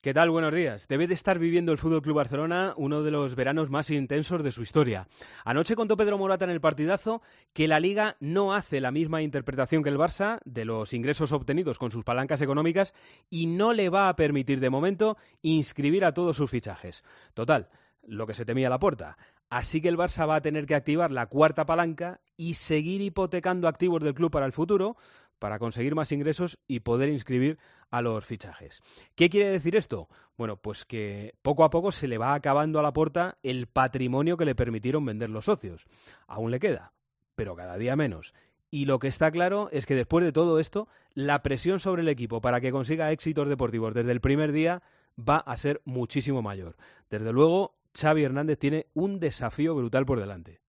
¿Qué tal? Buenos días. Debe de estar viviendo el Fútbol Club Barcelona uno de los veranos más intensos de su historia. Anoche contó Pedro Morata en el partidazo que la Liga no hace la misma interpretación que el Barça de los ingresos obtenidos con sus palancas económicas y no le va a permitir de momento inscribir a todos sus fichajes. Total, lo que se temía Laporta. Así que el Barça va a tener que activar la cuarta palanca y seguir hipotecando activos del club para el futuro, para conseguir más ingresos y poder inscribir a los fichajes. ¿Qué quiere decir esto? Bueno, pues que poco a poco se le va acabando a Laporta el patrimonio que le permitieron vender los socios. Aún le queda, pero cada día menos. Y lo que está claro es que después de todo esto, la presión sobre el equipo para que consiga éxitos deportivos desde el primer día va a ser muchísimo mayor. Desde luego, Xavi Hernández tiene un desafío brutal por delante.